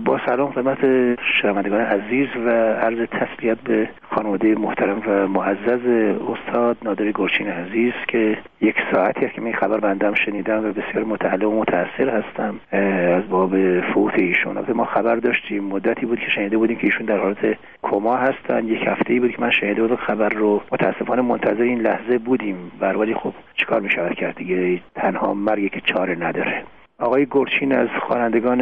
با سلام خدمت شنوندگان عزیز و عرض تسلیت به خانواده محترم و معزز استاد نادر گلچین عزیز که یک ساعتی که من خبر بندم شنیدم و بسیار متعلق و متأثر هستم از باب فوت ایشون. ما خبر داشتیم، مدتی بود که شنیده بودیم که ایشون در حالت کما هستن. یک هفته‌ای بود که من شنیده بودم خبر رو، متاسفانه منتظر این لحظه بودیم. ولی خب چیکار میشه کرد دیگه، تنها مرگی که چاره نداره. آقای گلچین از خوانندگان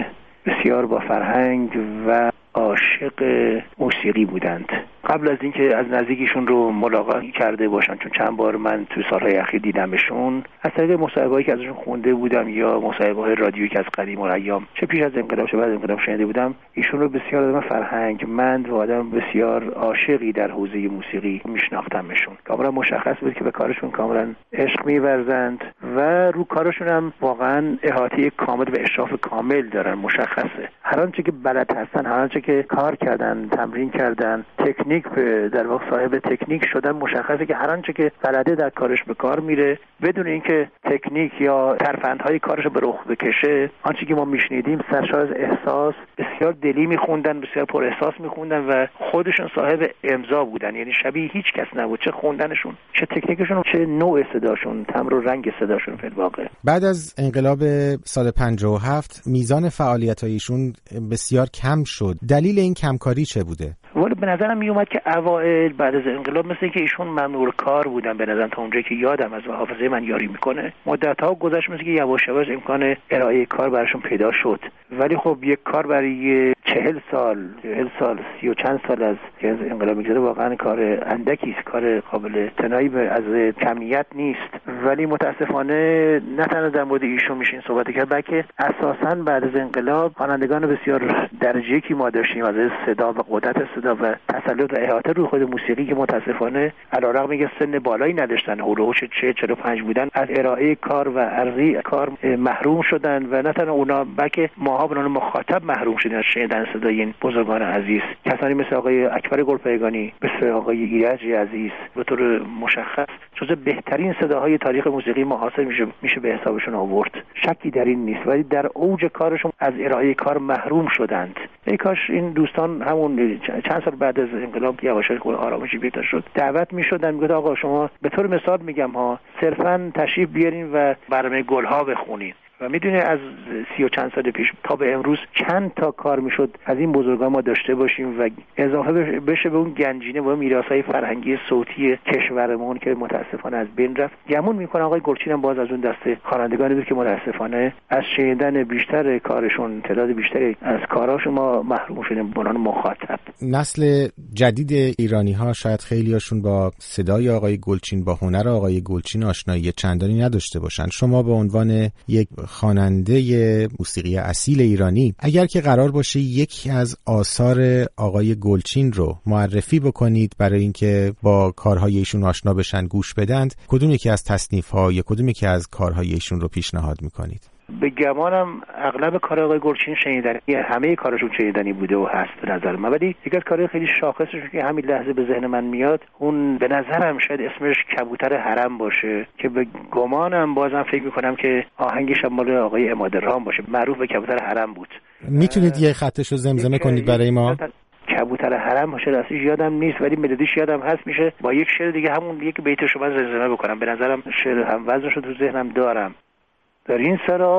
بسیار با فرهنگ و عاشق موسیقی بودند. قبل از اینکه از نزدیکشون رو ملاقات کرده باشم، چون چند بار من تو سالهای اخیر دیدمشون، از طریق مصاحبه‌ای که ازشون خونده بودم یا مصاحبه‌های رادیویی که از قدیم الایام چه پیش از انقلاب چه بعد از انقلاب شنیده بودم، ایشون رو بسیار آدم فرهنگمند و آدم بسیار عاشقی در حوزه موسیقی میشناختمشون. کاملا مشخص بود که به کارشون کاملا عشق می‌ورزند و رو کارشون هم واقعا احاطه کامل و اشراف کامل دارن. مشخصه هر آنچه که بلد هستن، هر آنچه که کار کردن، تمرین کردن، تکنیک در واقع صاحب تکنیک شدن. مشخصه که هر آنچه که بلده در کارش به کار میره بدون اینکه تکنیک یا ترفندهای کارش به رخ بکشه. آنچه که ما میشنیدیم سرشار از احساس، بسیار دلی میخوندن، بسیار پر احساس میخوندن و خودشون صاحب امضا بودن. یعنی شبیه هیچ کس نبود، چه خوندنشون، چه تکنیکشون، چه نوع صداشون، تمر و رنگ صداشون. فی الواقع بعد از انقلاب سال 57 میزان فعالیت‌هایشون بسیار کم شد. دلیل این کمکاری چه بوده؟ ولی به نظرم می اومد که اوایل بعد از انقلاب مثل اینکه ایشون ممنوع کار بودن. به نظرم تا اونجایی که یادم از حافظه من یاری میکنه مدت‌ها گذشت، مثل که یواش یواش امکان ارائه کار براشون پیدا شد. ولی خب یک کار برای 40 سال 30 و چند سال از انقلاب میگذره واقعا کار اندکی است، کار قابل اعتنایی از کمیت نیست. ولی متاسفانه نه تنها در مورد ایشون میشین صحبت کرد، بلکه اساساً بعد از انقلاب خوانندگان بسیار درجه‌ای که ما داشتیم از صدا و قدرت صدا و تسلط و احاطه روی خود موسیقی که متاسفانه علیرغم اینکه سن بالایی نداشتن، هولوش 40-45 بودن، از ارائه کار و عرضه کار محروم شدن و نه تنها اونا بلکه ماها به عنوان مخاطب محروم شدیم از شنیدن صدای این بزرگان عزیز. کسانی مثل آقای اکبر گلپایگانی، مثل آقای ایرج عزیز به طور مشخص جزو بهترین صداهای تاریخ موسیقی معاصر میشه به حسابشون آورد. شکی در این نیست. ولی در اوج کارشون از ارائه کار محروم شدند. ای کاش این دوستان همون چند سال بعد از انقلاب یواش یواش آرامشی پیدا شد دعوت میشدن، میگفت آقا شما به طور مثال میگم ها، صرفا تشریف بیارین و برنامه گلها بخونین. و میدونی از 30 و چند سال پیش تا به امروز چند تا کار میشد از این بزرگان ما داشته باشیم و اضافه بشه به اون گنجینه و میراث‌های فرهنگی صوتی کشورمون که متاسفانه از بین رفت. گمون میکنه آقای گلچین هم باز از اون دسته خوانندگانی بود که متاسفانه از شنیدن بیشتر کارشون، تعداد بیشتری از کاراشون ما محروم شدیم به عنوان مخاطب. نسل جدید ایرانی‌ها شاید خیلیاشون با صدای آقای گلچین، با هنر آقای گلچین آشنایی چندانی نداشته باشن. شما به عنوان یک خواننده موسیقی اصیل ایرانی اگر که قرار باشه یکی از آثار آقای گلچین رو معرفی بکنید برای اینکه با کارهای ایشون آشنا بشن، گوش بدند، کدوم یکی از تصنیف‌ها یا کدوم یکی از کارهای ایشون رو پیشنهاد میکنید؟ به گمانم اغلب کار آقای گلچین شنیدنی، همه کارشون شنیدنی بوده و هست به نظر من. ولی یکی از کارهای خیلی شاخصش که همین لحظه به ذهن من میاد، اون به نظرم شاید اسمش کبوتر حرم باشه که به گمانم بازم فکر میکنم که آهنگش مال آقای عمادالرحمن باشه، معروف به کبوتر حرم بود. میتونید یه خطش رو زمزمه کنید برای ما؟ کبوتر حرم باشه، راستش یادم نیست ولی ملودیش یادم هست. میشه با یک شعر دیگه همون یک بیتشو من زمزمه بکنم. به نظرم شعر هم وزنشو تو ذهنم دارم. در این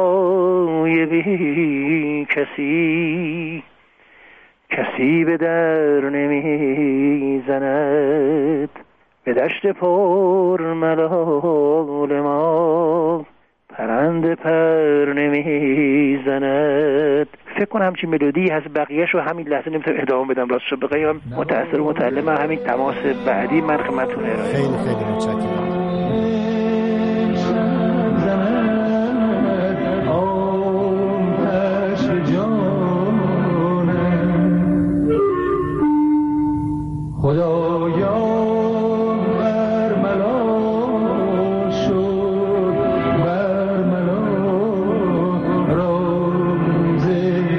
سرای بی کسی به در نمی زند، به دشت پر ملال ما پرنده پر نمی زند. فکر کنم همچین ملودی هست، بقیه‌ش رو همین لحظه نمیتونم ادامه بدم. راستش بخوام متأثر و متألم همین تماس بعدی من خدمتتون ارائه. خیلی خیلی متشکرم. خدایا بر ملا شد، بر ملا راز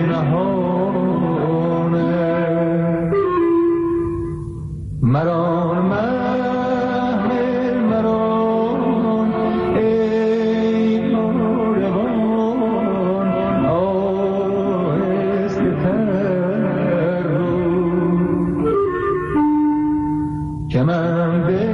نهانه مرا محمل مرا خطر رو که من به